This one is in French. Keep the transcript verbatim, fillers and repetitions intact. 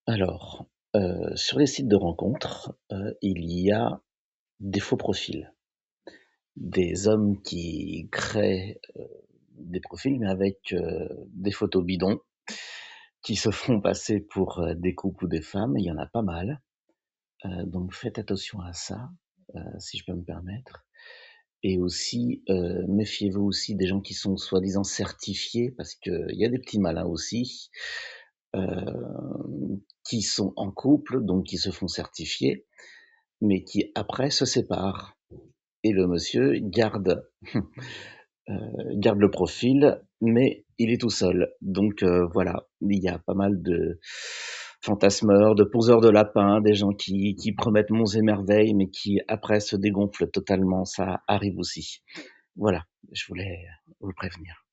Alors, heu, sur les sites de rencontres, heu, il y a des faux profils. Des hommes qui créent, heu, des profils, mais avec, heu, des photos bidons, qui se font passer pour, heu, des couples ou des femmes. Il y en a pas mal, heu, donc faites attention à ça, heu, si je peux me permettre et aussi, heu, méfiez-vous aussi des gens qui sont soi-disant certifiés parce qu'il y a des petits malins aussi, hem, qui sont en couple, donc qui se font certifier, mais qui après se séparent et le monsieur garde, heu, garde le profil, mais il est tout seul. Donc heu, voilà, il y a pas mal de fantasmeurs, de poseurs de lapins, des gens qui qui promettent monts et merveilles, mais qui après se dégonflent totalement, ça arrive aussi. Voilà, je voulais vous prévenir.